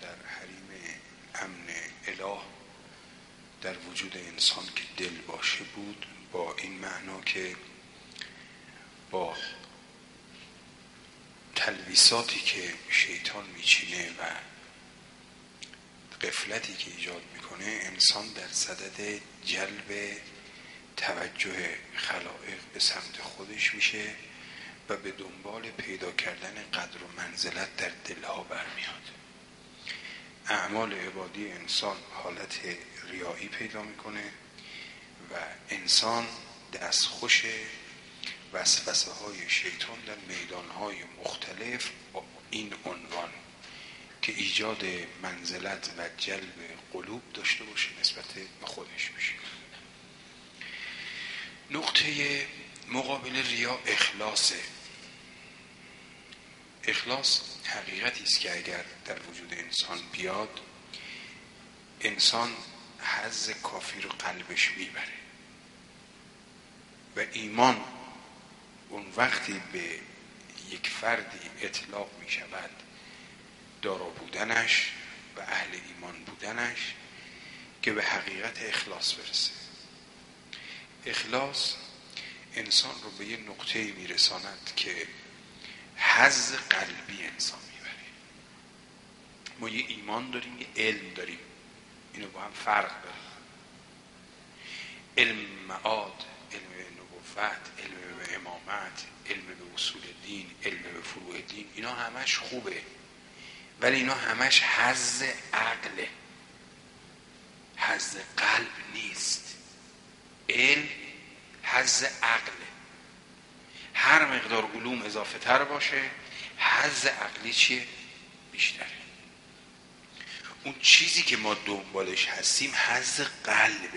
در حریم امن اله در وجود انسان که دل باشه بود، با این معنا که با تلویثاتی که شیطان میچینه و غفلتی که ایجاد میکنه، انسان در صدد جلب توجه خلائق به سمت خودش میشه و به دنبال پیدا کردن قدر و منزلت در دلها برمیاد. اعمال عبادی انسان حالت ریایی پیدا میکنه و انسان دستخوش وسوسه های شیطان در میدان های مختلف با این عنوان که ایجاد منزلت و جلب قلوب داشته باشه نسبت به خودش میشه. نقطه مقابل ریا اخلاصه. اخلاص حقیقتی است که اگر در وجود انسان بیاد، انسان حظ کافی رو قلبش میبره و ایمان اون وقتی به یک فردی اطلاق میشود دارا بودنش و اهل ایمان بودنش که به حقیقت اخلاص برسه. اخلاص انسان رو به یه نقطه میرساند که حظ قلبی انسان میبره. ما یه ایمان داریم، یه علم داریم، اینو با هم فرق داریم. علم معاد، علم به نبوت، علم به امامت، علم به اصول دین، علم به فروع دین، اینا همش خوبه، ولی اینا همش حظ عقله، حظ قلب نیست. علم حظ عقله. هر مقدار علوم اضافه تر باشه، حظ عقلی چیه؟ بیشتره. اون چیزی که ما دنبالش هستیم حظ قلبه.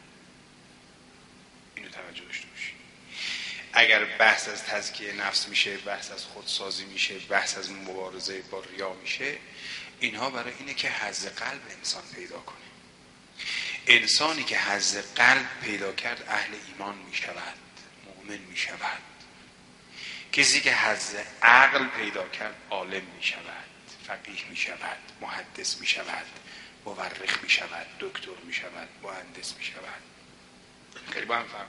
اینو توجه داشته باشید. اگر بحث از تزکیه نفس میشه، بحث از خودسازی میشه، بحث از مبارزه با ریا میشه، اینها برای اینه که حظ قلب انسان پیدا کنه. انسانی که حظ قلب پیدا کرد اهل ایمان میشود، مؤمن میشود. کسی که حظ عقل پیدا کرد عالم میشود، فقیه میشود، محدث میشود، مورخ میشود، دکتر میشود، مهندس میشود. خیلی با هم فرق.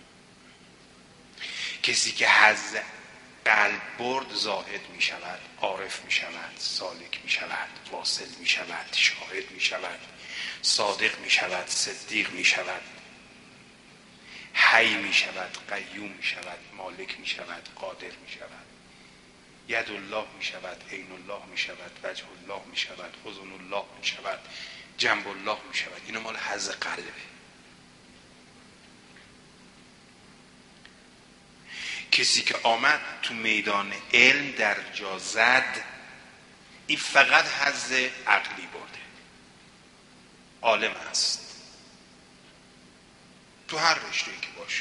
کسی که حظ قلب برد زاهد میشود، عارف میشود، سالک میشود، واصل میشود، شاهد میشود، صادق میشود، صدیق میشود، حی میشود، قیوم میشود، مالک میشود، قادر میشود، ید الله میشود، عین الله میشود، وجه الله میشود، اذن الله میشود، جنب الله میشود. اینو مال حظ قلبه. کسی که آمد تو میدان علم در جا زد، این فقط حظ عقلی برده، عالم هست تو هر رشته‌ای که باشه.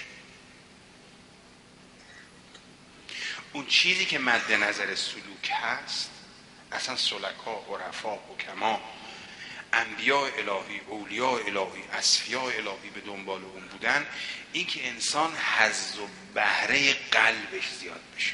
اون چیزی که مد نظر سلوک هست، اصلا سلکا، عرفا، حکما، انبیاء الهی، اولیاء الهی، اصفیاء الهی به دنبال اون بودن، این که انسان حظ و بهره قلبش زیاد بشه.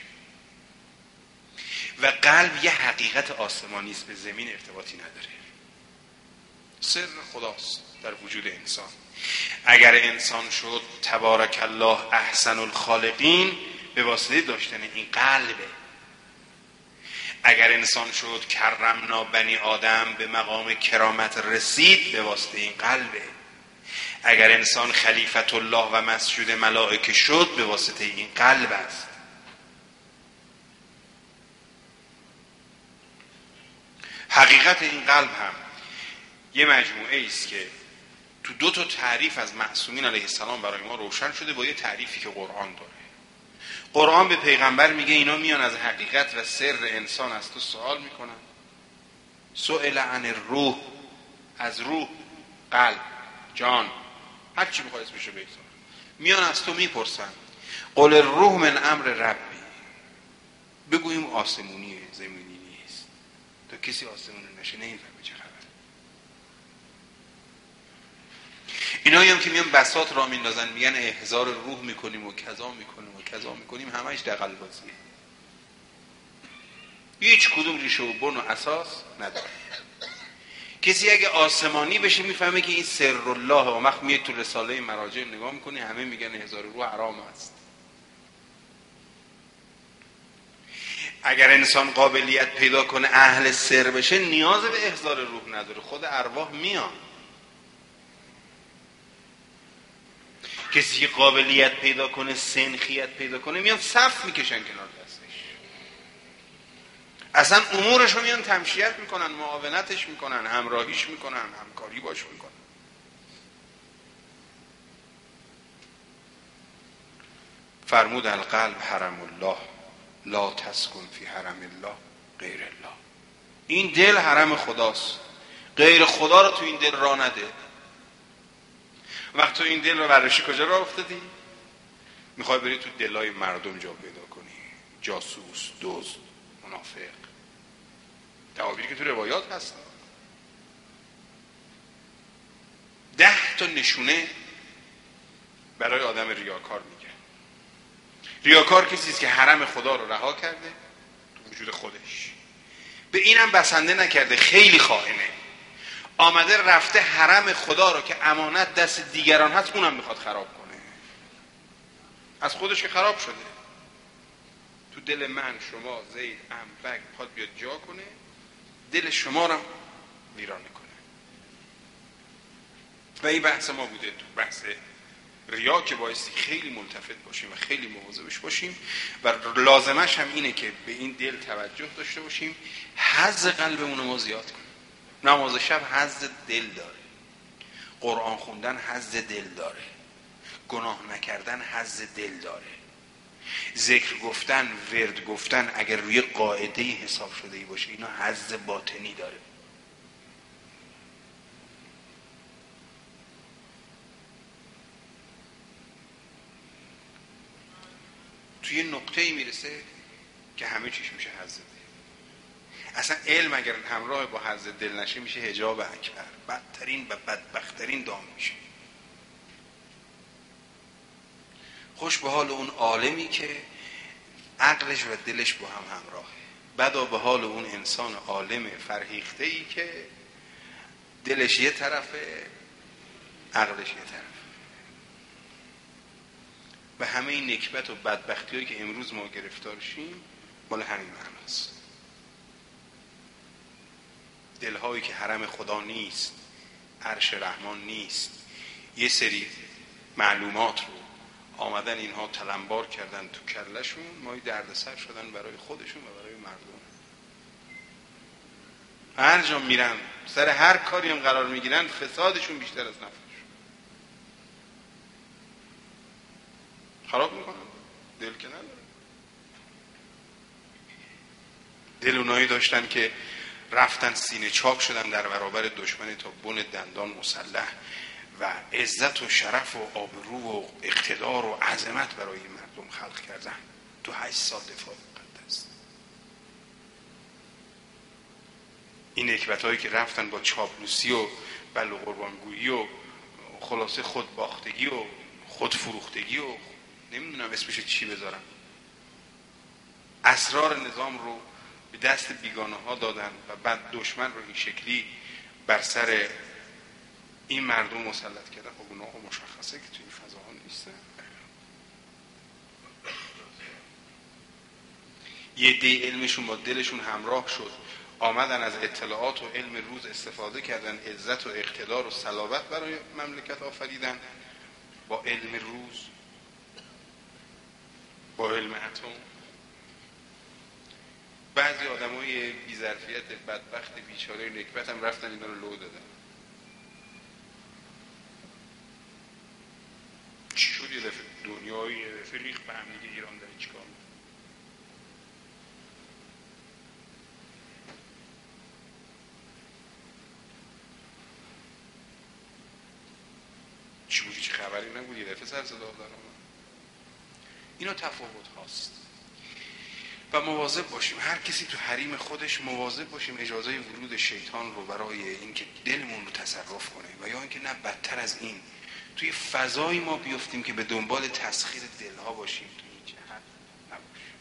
و قلب یه حقیقت آسمانی است، به زمین ارتباطی نداره. سر خداست در وجود انسان. اگر انسان شد تبارک الله احسن الخالقین، به واسطه داشتن این قلبه. اگر انسان شد کرمنا بنی آدم، به مقام کرامت رسید، به واسطه این قلبه. اگر انسان خلیفت الله و مسجود ملائکه شد، به واسطه این قلب است. حقیقت این قلب هم یه مجموعه است که تو دو تا تعریف از معصومین علیه السلام برای ما روشن شده، با یه تعریفی که قرآن داره. قرآن به پیغمبر میگه اینا میان از حقیقت و سر انسان از تو سوال میکنن. سئل عن الروح، از روح، قلب، جان، هر چی بخوای اسمشو بگذار، میان از تو میپرسن. قل الروح من امر ربی، بگویم آسمونیه، زمینی نیست. تا کسی آسمونی نشه نمیفهمه چه خبر. اینایی هم که میان بساط را میندازن، میگن احضار روح میکنیم و کذا میکنیم و کذا میکنیم، همش کسی اگه آسمانی بشه میفهمه که این سر الله. و وقت میاد تو رساله مراجع نگاه میکنی همه میگن هزار روح حرام است. اگر انسان قابلیت پیدا کنه اهل سر بشه نیاز به احضار روح نداره، خود ارواح میان. کسی که قابلیت پیدا کنه سنخیت پیدا کنه میان صف میکشن کنار دستش، اصلا امورش رو میان تمشیت میکنن، معاونتش میکنن، همراهیش میکنن، همکاری باش میکنن. فرمود القلب حرم الله لا تسکن فی حرم الله غیر الله. این دل حرم خداست، غیر خدا رو تو این دل راه نده. وقت تو این دل رو برشی کجا راه افتادی؟ میخوای بری تو دلای مردم جا پیدا کنی، جاسوس، دزد، منافق، تعابیری که تو روایات هست. 10 تا نشونه برای آدم ریاکار میگه. ریاکار کسیست که حرم خدا رو رها کرده تو وجود خودش، به اینم بسنده نکرده، خیلی خائنه، آمده رفته حرم خدا رو که امانت دست دیگران هست اونم میخواد خراب کنه. از خودش که خراب شده، تو دل من، شما، زید، بک میخواد بیاد جا کنه، دل شما رو ویرانه کنه. و این بحث ما بوده تو بحث ریا که بایستی خیلی ملتفت باشیم و خیلی مواظبش باشیم و لازمش هم اینه که به این دل توجه داشته باشیم، حظ قلبمون رو ما زیاد کنیم. نماز شب حظ دل داره، قرآن خوندن حظ دل داره، گناه نکردن حظ دل داره، ذکر گفتن، ورد گفتن اگر روی قاعده حساب شده ای باشه اینا حظ باطنی داره. توی نقطه ای میرسه که همه چیش میشه حظ دل. اصلا علم اگر همراه با حظ دل نشه میشه حجاب اکبر، بدترین و بدبختترین دام میشه. خوش به حال اون عالمی که عقلش و دلش با هم همراهه، بدا به حال اون انسان عالم فرهیخته ای که دلش یه طرفه عقلش یه طرف. و همه این نکبت و بدبختی هایی که امروز ما گرفتار شیم مال همین معناست. دلهایی که حرم خدا نیست، عرش رحمان نیست، یه سری معلومات رو آمدن اینها تلمبار کردن تو کلشون، مای دردسر شدن برای خودشون و برای مردم. هر جا میرن سر هر کاری هم قرار میگیرن فسادشون بیشتر از نفعشون. خراب میکنن، دل که نداره. دل اونایی داشتن که رفتن سینه چاک شدن در برابر دشمن تا بن دندان مسلح و عزت و شرف و آبرو و اقتدار و عظمت برای مردم خلق کردن. تو 8 سال دفاع مقدس. این نکبت‌هایی که رفتن با چاپلوسی و بل و قربانگویی و خلاصه خودباختگی و خودفروختگی و نمیدونم اسمش چی بذارم، اسرار نظام رو به دست بیگانه ها دادن و بعد دشمن رو این شکلی بر سر این مردم مسلط کردن. خب اونا مشخصه که توی این فضاها نیستن. یه دی علمشون با دلشون همراه شد، آمدن از اطلاعات و علم روز استفاده کردن، عزت و اقتدار و صلابت برای مملکت آفریدن با علم روز، با علم اتم. بعضی آدمای بی‌ظرفیت بدبخت بیچاره نکبت هم رفتن اینا رو لو دادن. چی شد یه دفعه دنیای ریخ به هم دیگه ایران داره چیکار میکنه؟ چی بودی؟ چه خبری نبود؟ یه دفعه سر صدا دارم. اینا تفاوت هاست و مواظب باشیم. هر کسی تو حریم خودش مواظب باشیم اجازه ورود شیطان رو برای اینکه دلمون رو تصرف کنه و یا اینکه نه بدتر از این توی فضایی ما بیفتیم که به دنبال تسخیر دلها باشیم. تو این جهت نباشیم.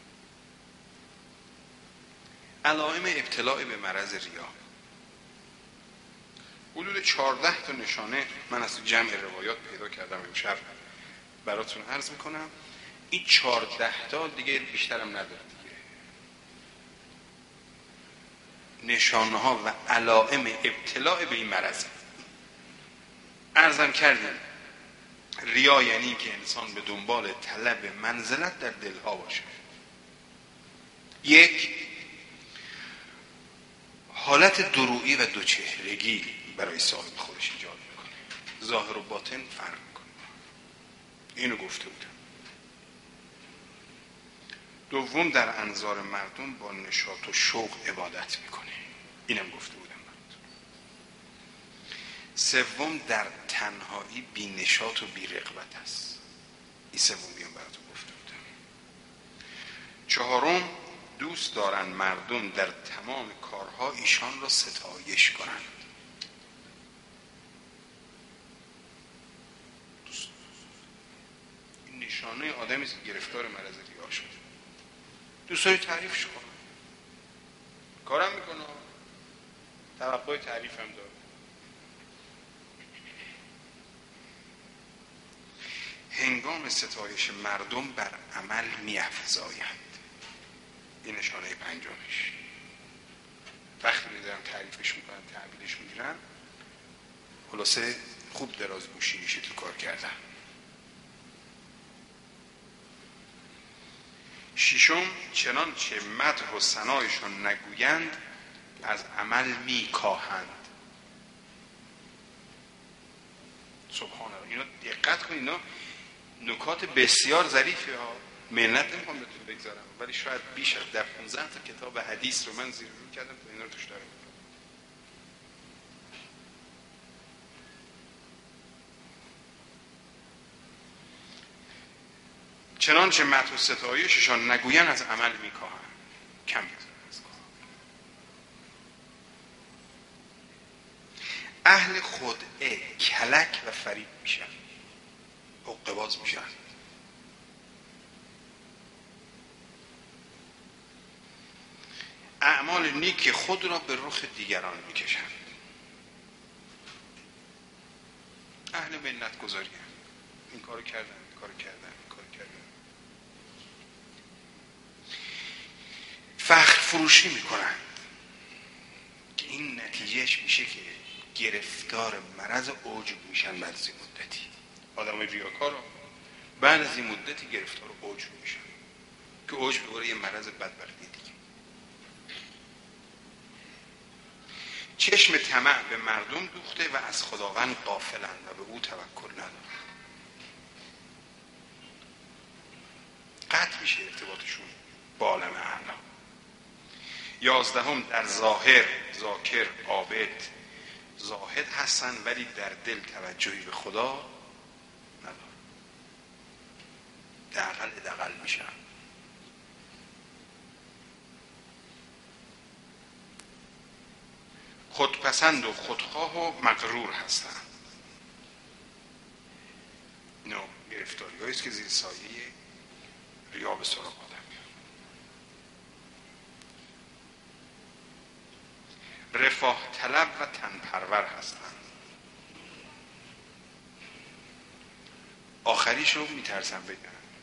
علائم ابتلاع به مرض ریا. حدود 14 تا نشانه من از جمع روایات پیدا کردم، امشب براتون عرض میکنم. این 14 تا دیگه بیشترم نداره دیگه. نشانه ها و علائم ابتلاع به این مرض. عرضم کردیم ریا یعنی که انسان به دنبال طلب منزلت در دلها باشه. یک، حالت درویی و دوچهرگی برای صاحب خودش ایجاد میکنه، ظاهر و باطن فرق میکنه. اینو گفته بودم. دوم، در انظار مردم با نشاط و شوق عبادت میکنه، اینم گفته بودم براتون. سوم، در تنهایی بی نشاط و بی رغبت است، این سومیام براتون گفته بودم. چهارم، دوست دارن مردم در تمام کارها ایشان را ستایش کنند. این نشانه آدمی که گرفتار مرض ریا شده. دوست داری تعریفش کنن، کارم میکنه، توقع تعریف هم داره. هنگام ستایش مردم بر عمل می‌افزایند. این نشانه پنجمش. وقتی می‌دارن تعریفش میکنن، تعبیرش میگیرن، خلاصه خوب دراز گوشی میشه تو کار کردن. ششم، چنانچه مدح و ثنایشان نگویند از عمل میکاهند. سبحان الله. اینا دقت کنید، اینا نکات بسیار ظریفه ها. منت نمیخوام بهتون بگذارم، ولی شاید بیش از 15 تا کتاب حدیث رو من زیر رو کردم تا اینا رو توش دارم. چنانچه مدح و ستایششان نگویند از عمل میکاهند. کم بذارن از کار. اهل خدعه کلک و فریب میشن، حقه‌باز میشن. اعمال نیک خود را به رخ دیگران میکشند. اهل منت گذاری هم. این کارو کردن، این کارو کردن، این کارو کردن. فخر فروشی میکنن که این نتیجهش میشه که گرفتار مرض عجب میشن. بعد از این مدتی آدم ریاکار بعد از این مدتی گرفتار عجب میشن که عجب دوباره یه مرض بدبختی دیگه. چشم طمع به مردم دوخته و از خداوند غافلند و به او توکل ندارند. قطع میشه ارتباطشون با عالم اعلی. 11، در ظاهر ذاکر عابد زاهد هستن ولی در دل توجهی به خدا ندارن. دغل میشن. خودپسند و خودخواه و مغرور هستن. اینا گرفتاری هاییست که زیر سایه ریا به سراغ آدم میاد. رفاه طلب و تن پرور هستن. آخریش رو میترسن بگن.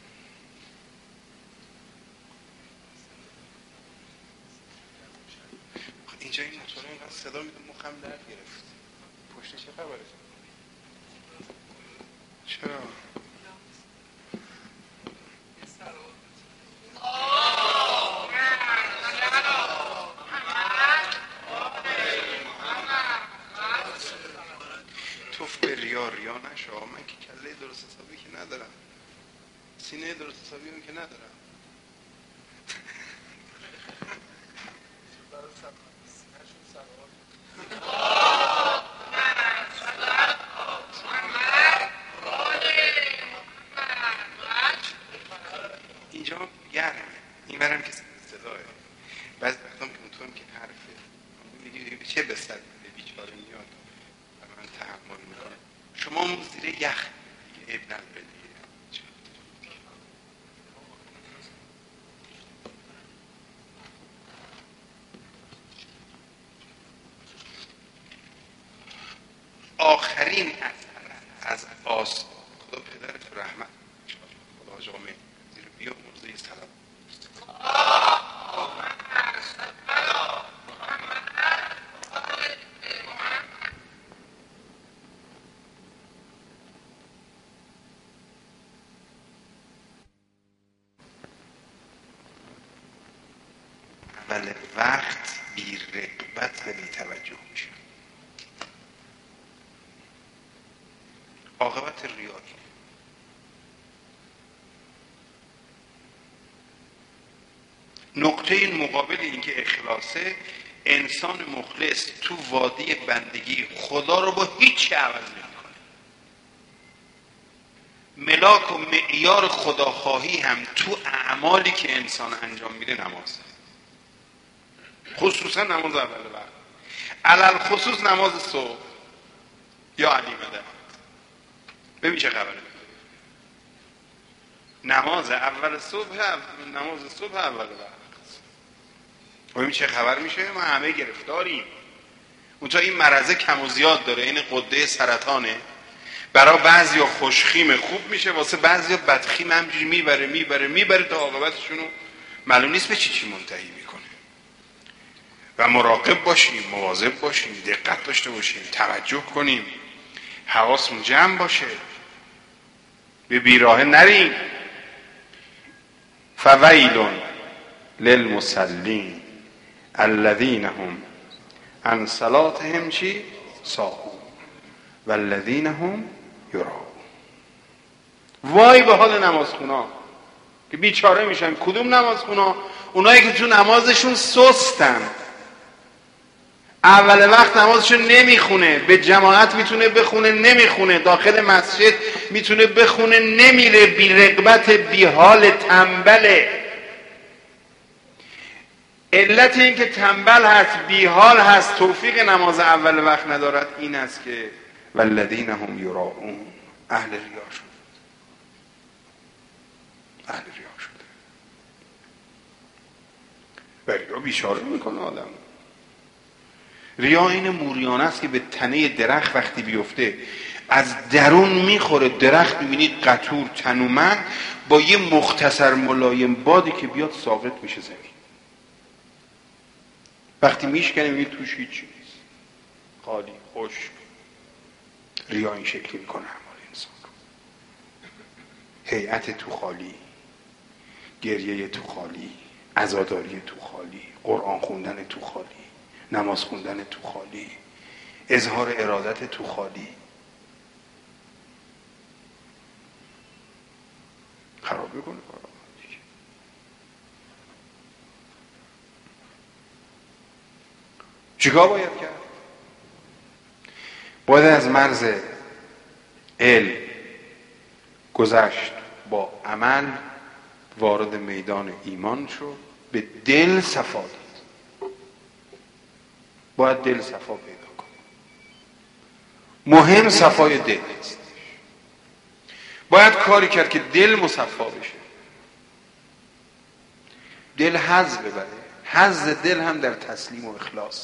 اینجا این موتور اینقدر صدا میده مخم درد گرفت. پشت چه خبره؟ چرا؟ توف به ریا نشه. من که کله درست حسابی که ندارم، سینه درست حسابی هم که ندارم. اینجا گرمه، این برم که صداه. بعضی وقتا که اونطورم که حرفه میگه چه به سر بیچاره میاد و من تحمل میکنم. شما اون زیر یخ عیب نداره دیگه. بهترین از آس خدا پدرت رحمت خدا جامعه زیر بیا مرزه سلام اول وقت بی رغبت و بی توجه میشه. عاقبت ریایی. نقطه این مقابل این که اخلاصه، انسان مخلص تو وادی بندگی خدا رو با هیچ عوض نمیکنه. ملاک و معیار خداخواهی هم تو اعمالی که انسان انجام میده نماز، خصوصا نماز اول وقت، علل خصوص نماز صبح یا علی مدد. ببین چه خبره، نماز اول صبح، نماز صبح اول وقت. ببین چه خبر میشه. ما همه گرفتاریم. اون تا این مرضه کم و زیاد داره، این قده سرطانه. برای بعضیا خوشخیم خوب میشه، واسه بعضیا بدخیم همجوری میبره تا عاقبتشونو معلوم نیست به چی منتهی میکنه. و مراقب باشیم، مواظب باشیم، دقت داشته باشیم، توجه کنیم، حواسمون جمع باشه، به بیراهه نریم. فویل للمصلین الذین هم عن صلاتهم چی؟ ساهون والذین هم یراؤون. وای به حال نمازخونا که بیچاره میشن. کدوم نمازخونا؟ اونایی که تو نمازشون سستن، اول وقت نمازشون نمیخونه، به جماعت میتونه بخونه نمیخونه، داخل مسجد میتونه بخونه نمیره، بی رغبت، بی حال، تنبله. علت این که تنبل هست، بی حال هست، توفیق نماز اول وقت ندارد این است که والذین هم یراؤون، اهل ریا شد. اهل ریا شد و ریا بیچاره میکنه آدم. ریا این موریانه است که به تنه درخت وقتی بیفته از درون میخوره. درخت میبینید قطور تنومند، با یه مختصر ملایم بادی که بیاد ساقط میشه زمین. وقتی میشکنه میبینید توش هیچی نیست، خالی، خشک. ریا این شکلی میکنه اعمال انسان رو. هیئت تو خالی، گریه تو خالی، عزاداری تو خالی، قرآن خوندن تو خالی، نماز خوندن تو خالی، اظهار ارادت تو خالی. خراب میکنه کارا. چیکار باید کرد؟ باید از مرز علم گذشت، با عمل وارد میدان ایمان شد، به دل صفا داد. باید دل صفا پیدا کن. مهم صفای دل است. باید کاری کرد که دل مصفا بشه، دل حظ ببره. حظ دل هم در تسلیم و اخلاص.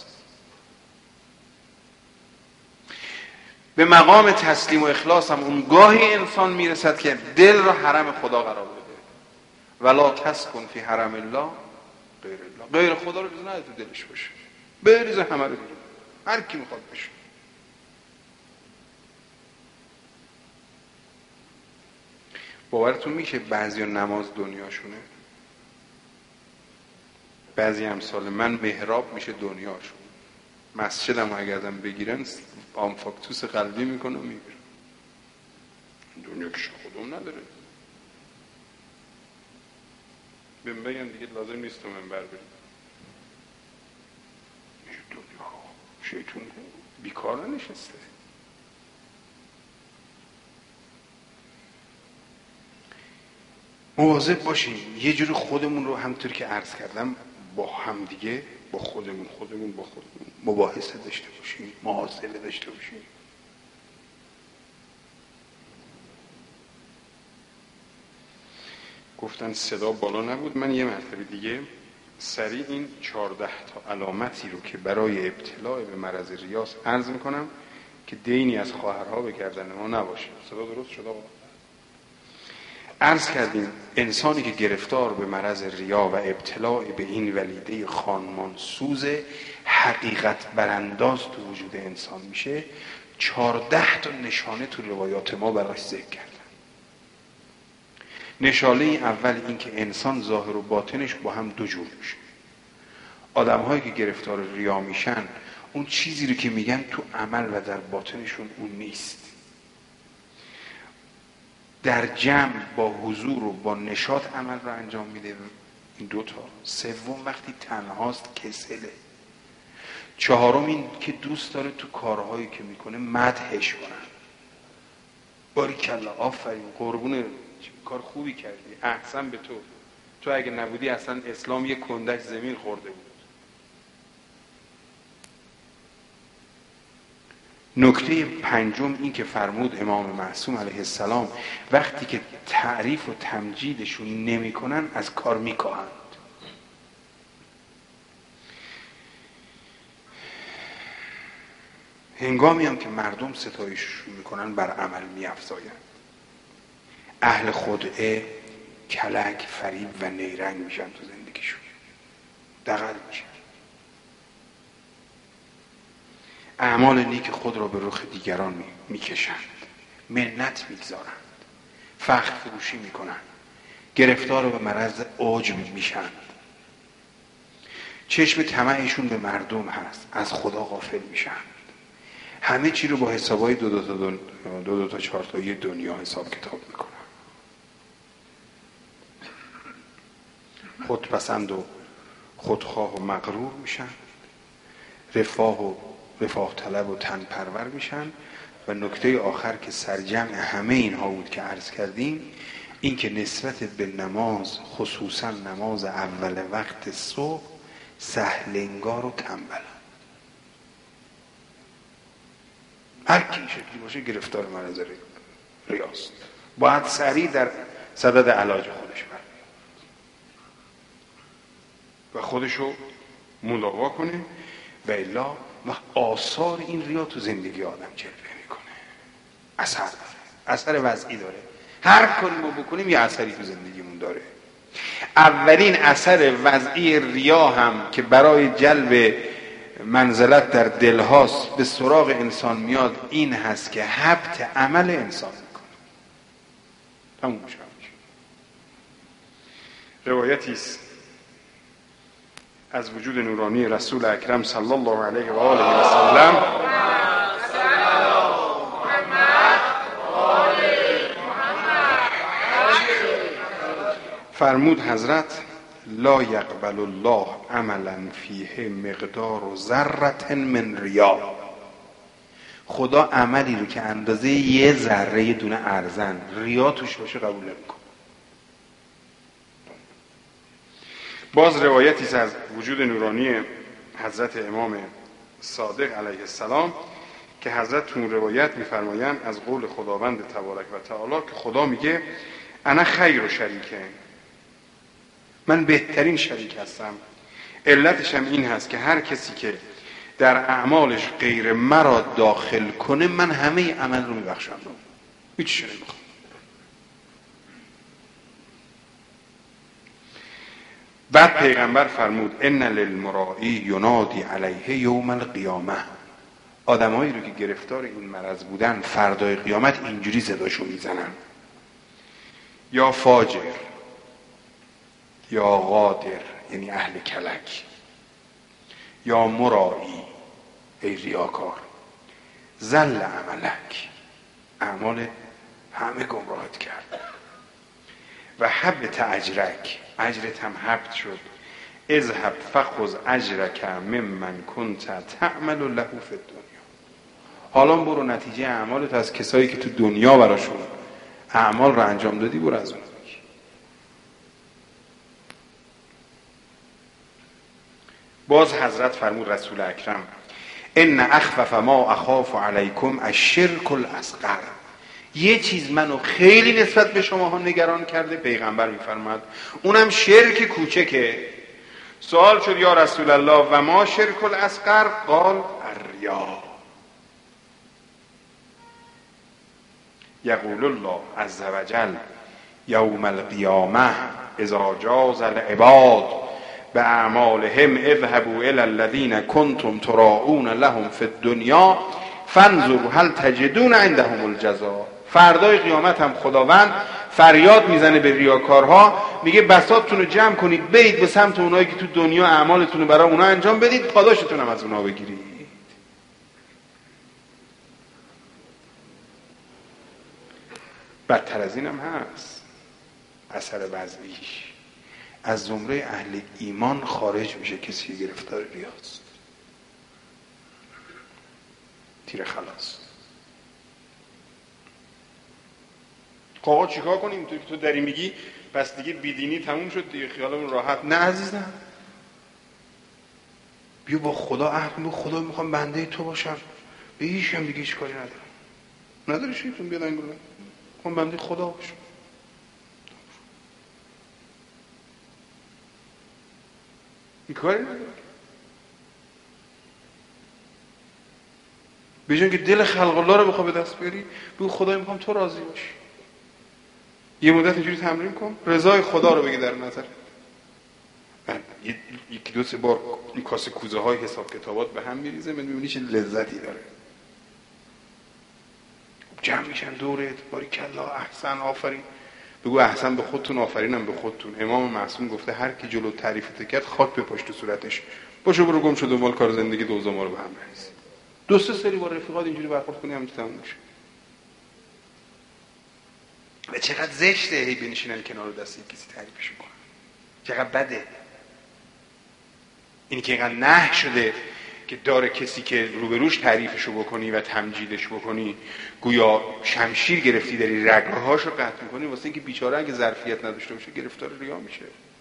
به مقام تسلیم و اخلاص هم اون گاهی انسان میرسد که دل را حرم خدا قرار بده. ولا تسکن فی حرم الله غیر الله. غیر خدا رو بزنه تو دلش باشه، بریزه همه رو بیرون، هر کی میخواد بشه. باورتون میشه بعضی نماز دنیاشونه، بعضی امثال من محراب میشه دنیاشون. مسجدم اگردم بگیرن آنفاکتوس قلبی میکنه و میگیرن. دنیا که خودم نداره. بگم دیگه لازم نیست تو منبر بریم. دنیا شیطون بیکار نشسته. مواظب باشیم یه جوری خودمون رو همطور که عرض کردم با هم دیگه، با خودمون مباحثه داشته باشیم، محاسبه داشته باشیم. گفتن صدا بالا نبود. من یه مرتبه دیگه سریع این 14 تا علامتی رو که برای ابتلا به مرض ریاس عرض میکنم. که دینی از خواهرها به گردن ما نباشه. صدا درست شد آقا؟ عرض کردیم انسانی که گرفتار به مرض ریا و ابتلاع به این ولیده خانمان سوز حقیقت برانداز تو وجود انسان میشه، 14 تا نشانه تو روایات ما براش ذکر کردن. نشانه اول این که انسان ظاهر و باطنش با هم دو جور میشه. آدم هایی که گرفتار ریا میشن اون چیزی رو که میگن تو عمل و در باطنشون اون نیست. در جمع با حضور و با نشاط عمل رو انجام میده، این دوتا. سوم وقتی تنهاست کسله. چهارم این که دوست داره تو کارهایی که میکنه مدحش کنن، باریکلا آفرین قربون کار خوبی کردی، احسن به تو اگه نبودی اصلا اسلام یک کندک زمین خورده بود. نکته پنجم این که فرمود امام معصوم علیه السلام وقتی که تعریف و تمجیدشون نمی کنن از کار می کاهند. هنگامی هم که مردم ستایششون می کنن بر عمل می افزایند. اهل خدعه کلک، فریب و نیرنگ میشن تو زندگیشون، دغل میشن. اعمال نیک خود را به رخ دیگران میکشند، منت میگذارند، فخر فروشی میکنند، گرفتار به مرض عجب میشند. چشم طمعشون به مردم هست، از خدا غافل میشند. همه چی رو با حسابای دو تا چهار تایی دنیا حساب کتاب میکنن. خودپسند و خودخواه و مغرور میشن، رفاه طلب و تن پرور میشن. و نکته آخر که سرجمع همه اینها بود که عرض کردیم، این که نسبت به نماز، خصوصا نماز اول وقت صبح، سهلنگار و تنبلن. هر کی این شکلی باشه گرفتار مرض ریاست، باید سریع در صدد علاج خودش بر و خودشو مداوا کنه، و الا آثار این ریا تو زندگی آدم جلوه میکنه. اثر داره، اثر وضعی داره. هر کاری ما بکنیم یه اثری تو زندگیمون داره. اولین اثر وضعی ریا هم که برای جلب منزلت در دلهاست به سراغ انسان میاد، این هست که حبط عمل انسان میکنه. تموم میشه. روایتی است از وجود نورانی رسول اکرم صلی الله علیه و آله و سلم فرمود حضرت: لا یقبل الله عملا فیه مقدار ذره من ریا. خدا عملی رو که اندازه یه ذره دونه ارزن ریا توش باشه قبول نمیکنه. باز روایتی از وجود نورانی حضرت امام صادق علیه السلام که حضرت تو روایت میفرمایند از قول خداوند تبارک و تعالی که خدا میگه انا خیر و شریکه، من بهترین شریک هستم. علتش هم این هست که هر کسی که در اعمالش غیر مرا داخل کنه من همه عمل رو میبخشم، هیچ چیزی نمیخوام. بعد پیغمبر فرمود ان للمرائی ینادی علیه یوم القیامه. آدمایی رو که گرفتار این مرض بودن فردای قیامت اینجوری صداشو میزنن: یا فاجر، یا قادر یعنی اهل کلک، یا مرائی ای ریاکار، زل عملک، اعمال همه گمراهت کرد، و حبت اجرک، اجرت هم حبت شد، اذهب فخذ اجرک ممن کنت تعمل له فی الدنیا. حالا برو نتیجه اعمالت از کسایی که تو دنیا براشون اعمال رو انجام دادی برو از اون. باز حضرت فرمود رسول اکرم ان اخفف ما اخاف علیکم الشرک الاصغر. یه چیز منو خیلی نسبت به شماها نگران کرده، پیغمبر میفرماد اونم شرک کوچکه. سوال شد یا رسول الله و ما شرک الاصغر؟ قال الریا. یقول الله عز وجل یوم القیامه اذا جاز العباد باعمالهم اذهبوا الى الذین کنتم تراؤون لهم فی الدنیا فانظروا هل تجدون عندهم الجزاء. فردای قیامت هم خداوند فریاد میزنه به ریاکارها، میگه بساطتون رو جمع کنید برید به سمت اونایی که تو دنیا اعمالتون رو برای اونا انجام بدید، پاداشتون هم از اونا بگیرید. بدتر از این هم هست، اثر وضعیش از زمره اهل ایمان خارج میشه کسی گرفتار ریاست، تیر خلاص. آقا چیکار کنیم؟ تو که تو داری میگی پس دیگه بیدینی تموم شد دیگه، خیالمون راحت. نه عزیزم، بیا با خدا عهد کن، خدا میخوام بنده تو باشم، به هیچ هم دیگه هیچ کاری نداری شیطون بیاد انگولا، میخوام بنده خدا باشم. این کاری نداری. به جای که دل خلق الله رو بخواه به دست بیاری، بگو خدای میخوام تو راضی باشی. یه مدت اینجوری تمرین کن، رضای خدا رو بگی در نظر. یکی دو سه بار این کاسه کوزه های حساب کتابات به هم میریزه، میبینی چه لذتی داره. جمع میشن دورت، باریکلا احسن آفرین. بگو احسن به خودتون، آفرینم به خودتون. امام معصوم گفته هر کی جلو تعریفت کرد خاک بپاش تو صورتش، باشو برو گم شو دنبال کار زندگی، دوزا ما رو به هم بریز. دو سه سری با رفیقات اینجوری برخورد کنی همین تموم میشه. و چقدر زشته هی بنشینن کنار دست کسی تعریفش کنن، چقدر بده. اینی که اینقدر نه شده که داره کسی که روبروش تعریفشو بکنی و تمجیدش بکنی، گویا شمشیر گرفتی داری رگهاشو قطع میکنی، واسه اینکه بیچاره اگه ظرفیت نداشته باشه گرفتار ریا میشه.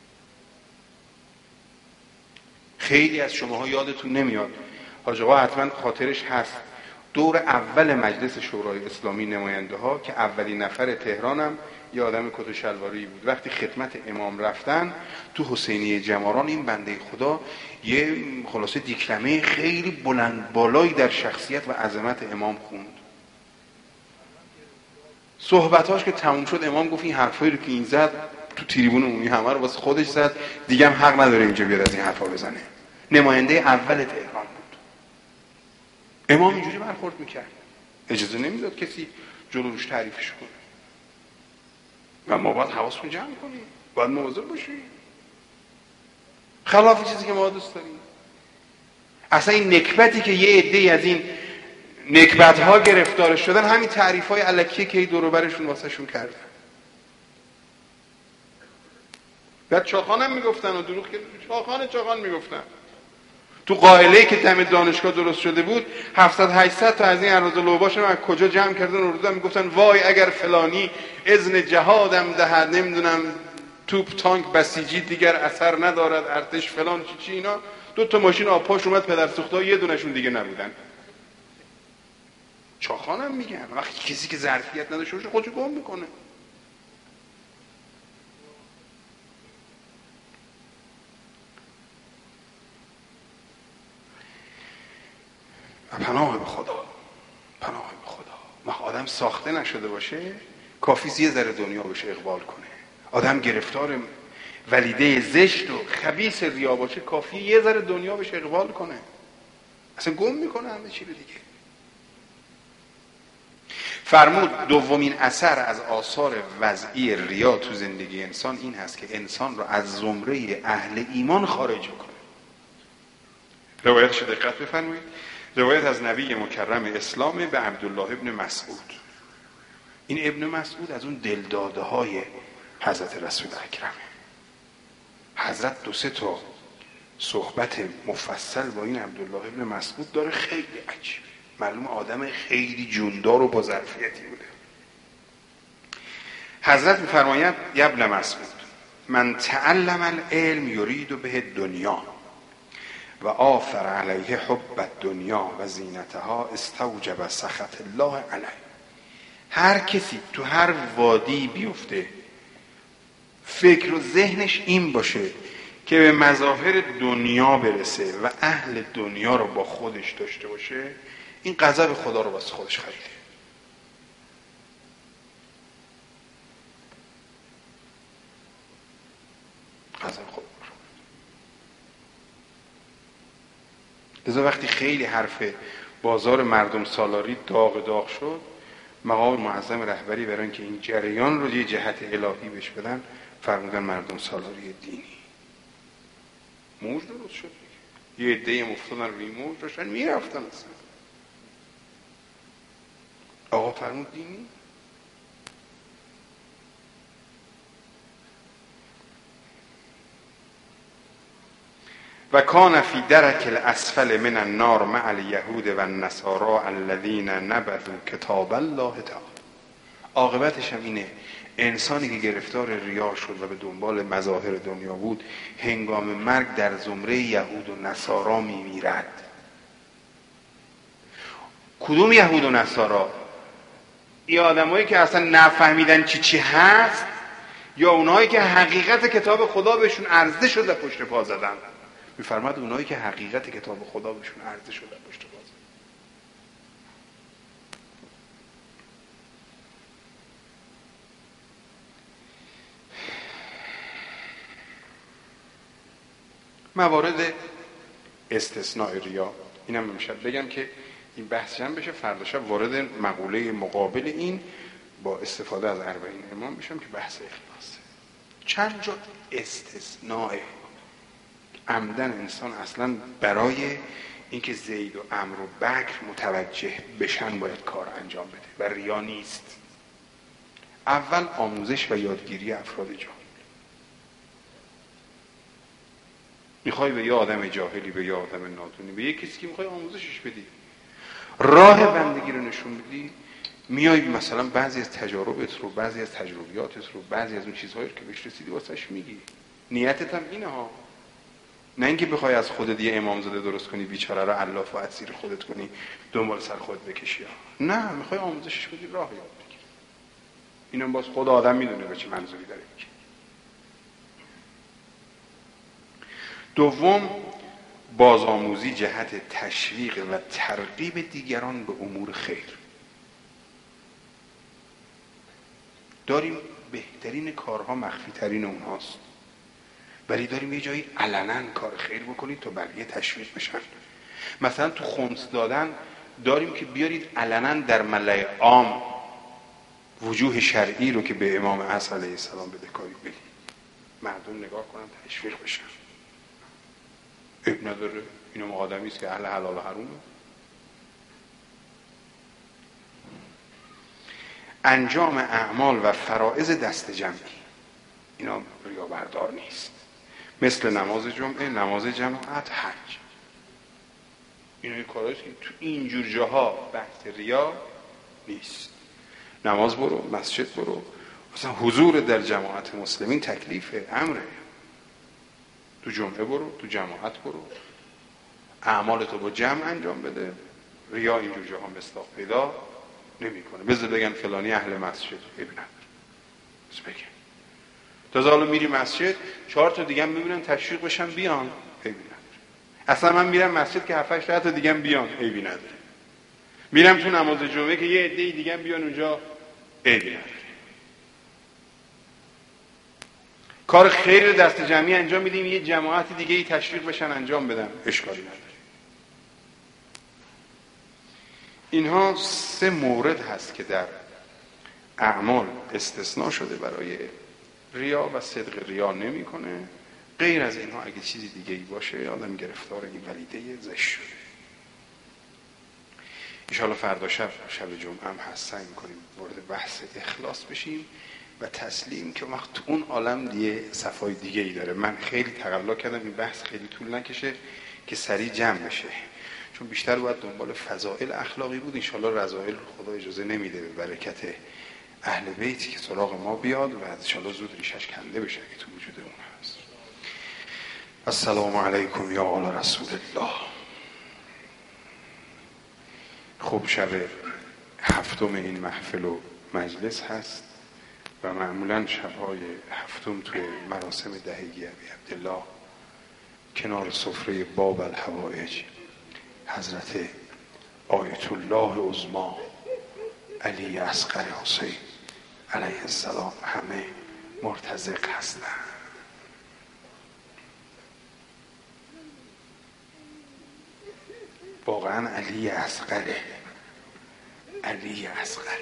خیلی از شماها یادتون نمیاد، حاج آقا حتما خاطرش هست، دور اول مجلس شورای اسلامی نماینده ها که اولین نفر تهرانم یه آدم کت و شلواری بود، وقتی خدمت امام رفتن تو حسینیه جماران این بنده خدا یه خلاصه دیکلمه خیلی بلند بالایی در شخصیت و عظمت امام خوند. صحبتاش که تموم شد امام گفت این حرفایی رو که این زد تو تریبون عمومی همه رو واسه خودش زد، دیگه هم حق نداره اینجا بیاد از این حرفا بزنه. نماینده اول تهران بود. امام اینجوری برخورد میکرد، اجازه نمیداد کسی جلوش تعریفش کنه. و ما باید حواسمون جمع کنیم، باید مواظب باشیم، خلاف چیزی که ما دوست داریم. اصلا این نکبتی که یه عده‌ای از این نکبت ها گرفتار شدن همین تعریف های الکیه که دور و برشون واسه شون کردن. بعد چاخان هم میگفتن و دروغ که چاخان میگفتن. تو قائله‌ای که دم دانشگاه درست شده بود 700-800 تا از این اراذل لوباش از کجا جمع کردن و روزا میگفتن وای اگر فلانی اذن جهادم دهد، نمیدونم توپ تانک بسیجی دیگر اثر ندارد، ارتش فلان چی اینا. 2 تا ماشین آبپاش اومد پدر سوخته‌ها یه دونشون دیگه نبودن. چاخان هم میگن وقتی کسی که ظرفیت نداشته باشه خودشو گم میکنه. پناه به خدا، پناه به خدا. ما آدم ساخته نشده باشه کافیه یه ذره دنیا بهش اقبال کنه. آدم گرفتار ولیده زشت و خبیث ریا باشه کافیه یه ذره دنیا بهش اقبال کنه، اصلا گم میکنه همه چی رو دیگه. فرمود دومین اثر از آثار وضعی ریا تو زندگی انسان این هست که انسان رو از زمره اهل ایمان خارج کنه. روایتش دقت بفرمایید. روایت از نبی مکرم اسلام به عبدالله ابن مسعود. این ابن مسعود از اون دلداده های حضرت رسول اکرمه. حضرت 2-3 تا صحبت مفصل با این عبدالله ابن مسعود داره، خیلی عجیبه. معلوم آدم خیلی جوندار و با ظرفیتی بوده. حضرت می‌فرماید یا ابن مسعود من تعلم العلم یرید به دنیا و آثر علیه حب الدنیا و زینتها استوجب سخط الله علیه. هر کسی تو هر وادی بیفته فکر و ذهنش این باشه که به مظاهر دنیا برسه و اهل دنیا رو با خودش داشته باشه، این غضب خدا رو واسه خودش خریده. لذا وقتی خیلی حرف بازار مردم سالاری داغ شد، مقام معظم رهبری برای اینکه این جریان رو یه جهت الهی بهش بدن فرمودن مردم سالاری دینی. موج درست شد دیگه. یه عده‌ای افتادن روی موج داشتن میرفتن اصلا. آقا فرمود دینی. و کان فی درک الاسفل من النار مع الیهود و النصارا الذین نبذوا کتاب الله تعالی. عاقبتش هم اینه، انسانی که گرفتار ریا شد و به دنبال مظاهر دنیا بود، هنگام مرگ در زمره یهود و نصارا میمیرد. کدوم یهود و نصارا؟ این آدمایی که اصلا نفهمیدن چی هست، یا اونایی که حقیقت کتاب خدا بهشون عرضه شد و پشت پا زدن؟ میفرماد اونایی که حقیقت کتاب خدا بهشون عرضه شد و پشت پا زدن. موارد استثناء ریا، اینم امشب بگم که این بحث جمع بشه، فردا شب وارد مقوله مقابل این با استفاده از 40 امام بشم که بحث اخلاصه. چند جا استثناء عمدن انسان اصلا برای اینکه زید و عمرو و بکر متوجه بشن باید کار انجام بده و ریا نیست. اول آموزش و یادگیری افراد جاهل. میخوای به یه آدم جاهلی، به یه آدم نادونی، به یه کسی که میخوای آموزشش بدی، راه بندگی رو نشون بدی، میای مثلا بعضی از تجاربت رو، بعضی از تجربیاتت رو، بعضی از اون چیزهایی رو که بهش رسیدی واسش میگی. نیتت هم اینه ها، نه اینکه بخوای از خودت یه امامزاده درست کنی بیچاره رو علاف و اسیر خودت کنی دنبال سر خودت بکشی ها. نه، میخوای آموزشش بدی، راه یاد بگیری. اینم باز خود آدم میدونه به چه منظوری داره میگه. دوم، بازآموزی جهت تشویق و ترغیب دیگران به امور خیر. داریم بهترین کارها مخفی ترین اونهاست، ولی داریم یه جایی علنا کار خیر بکنید تا بقیه تشویق بشن. مثلا تو خمس دادن داریم که بیارید علنا در ملأ عام وجوه شرعی رو که به امام عصر علیه السلام بدهکاری بدید، مردم نگاه کنن تشویق بشن. اب نداره، اینم آدمی است که اهل حلال و حرومه. انجام اعمال و فرائض دست جمعی، اینا ریا بردار نیست. مثل نماز جمعه، نماز جماعت، حج. اینا کارهاییست که تو اینجور جاها بحث ریا نیست. نماز برو، مسجد برو، مثلا حضور در جماعت مسلمین تکلیفه، امره. تو جمعه برو، تو جماعت برو، اعمالتو با جمع انجام بده. ریا اینجور جاها مصداق پیدا نمیکنه. بذار بگن فلانی اهل مسجد، ببینن بذار بگن. تازه حالا میری مسجد 4 تا دیگه هم ببینن تشویق بشن بیان، عیبی نداره. اصلا من میرم مسجد که 7-8 تا دیگه هم بیان، عیبی نداره. میرم تو نماز جمعه که یه عده دیگه هم بیان اونجا، عیبی نداره. کار خیر دست جمعی انجام میدیم، یه جماعت دیگه ای تشویق بشن انجام بدن، اشکالی نداره. اینها 3 مورد هست که در اعمال استثناء شده برای ریا و صدق ریا نمیکنه. غیر از اینها اگه چیزی دیگه ای باشه آدم گرفتار این ولیده زشت شده. انشاءالله فردا شب جمعه هم هست، سعی میکنیم وارد بحث اخلاص بشیم و تسلیم که وقت اون عالم دیگه صفای دیگه ای داره. من خیلی تقلا کردم این بحث خیلی طول نکشه که سریع جمع بشه، چون بیشتر باید دنبال فضائل اخلاقی بود. انشاءالله رذائل خدا اجازه نمیده به برکت اهل بیتی که سراغ ما بیاد و انشاءالله زود ریشش کنده بشه که تو وجود اون هست. السلام علیکم یا آل رسول الله. خب شب 7 این محفل و مجلس هست و معمولا شبهای 7 توی مراسم دهگی ابی عبدالله کنار سفره باب الحوائج حضرت آیت الله عظما علی اصغر حسین علیه السلام همه مرتزق هستند. واقعا علی اصغره. علی اصغره.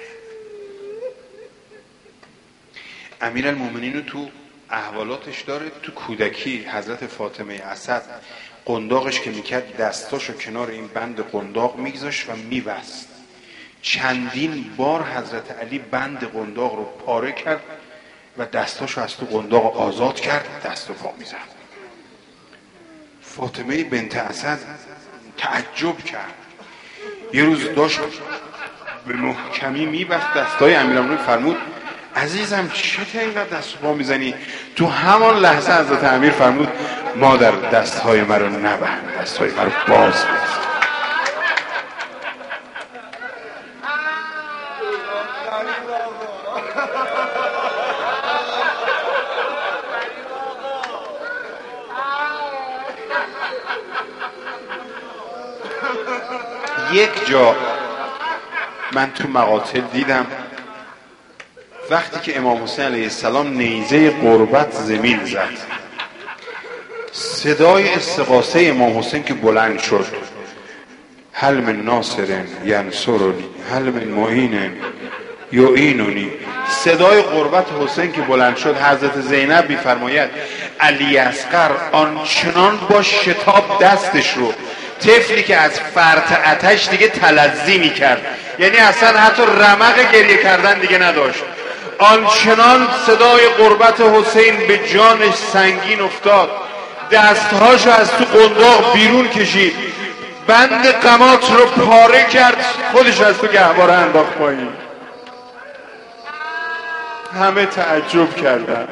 امیرالمومنین رو تو احوالاتش داره. تو کودکی حضرت فاطمه اسد قنداقش که میکرد دستاشو کنار این بند قنداق میگذاشت و میبست. چندین بار حضرت علی بند قنداق رو پاره کرد و دستاشو از تو قنداق آزاد کرد، دست و پا میزد. فاطمه بنت اسد تعجب کرد. یه روز داشت به محکمی میبست دستای امیرالمومنین، فرمود عزیزم چته اینقدر دست و پا میزنی؟ تو همان لحظه حضرت امیر فرمود مادر دستهای مرا نبند، دستهای مرا باز بست. یک جا من تو مقاتل دیدم وقتی که امام حسین علیه السلام نیزه قربت زمین زد، صدای استغاثه امام حسین که بلند شد، هل من ناصر ینصرنی هل من معین یعیننی، صدای قربت حسین که بلند شد، حضرت زینب می‌فرماید علی اصغر آنچنان با شتاب دستش رو، طفلی که از فرط آتش دیگه تلظی می‌کرد، یعنی اصلا حتی رمق گریه کردن دیگه نداشت، آنچنان صدای قربت حسین به جانش سنگین افتاد، دستهاشو از تو قنداق بیرون کشید، بند قمات رو پاره کرد، خودش از تو گهواره انداخت پایین. همه تعجب کردن.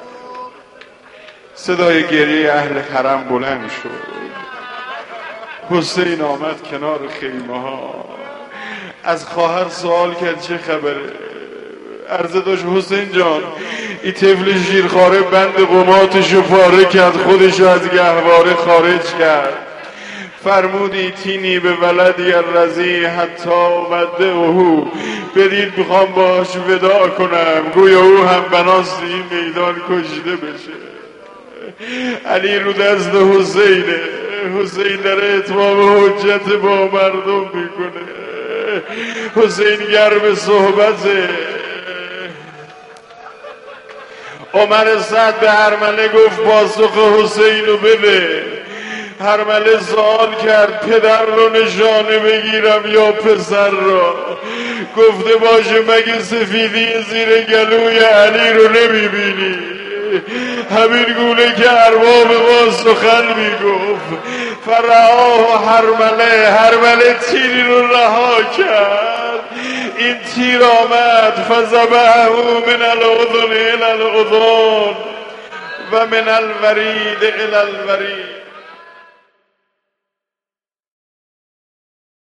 صدای گریه اهل حرم بلند شد. حسین آمد کنار خیمه ها، از خواهر سوال کرد چه خبره؟ عرضه داشت حسین جان این طفل شیرخواره بند قماتشو پاره کرد، خودشو از گهواره خارج کرد. فرمودی تینی به ولدی الرضیع حتی ودعه، برید میخوام باش ودا کنم گویا او هم بناست این میدان کشته بشه. علی رو دست حسینه، حسین در اتمام حجت با مردم میکنه، حسین گرم صحبته. عمر سعد به هرمله گفت پاسخ حسین رو بده. هرمله سوال کرد پدر رو نشانه بگیرم یا پسر را؟ گفته باشه مگه سفیدی زیر گلوی علی رو نمیبینی؟ همین گونه که ارباب ما سخن میگفت. فرعاه هرمله تیری رو رها کرد، این تیر آمد فذبحه من الاذن الی الاذن و من الورید الی الورید.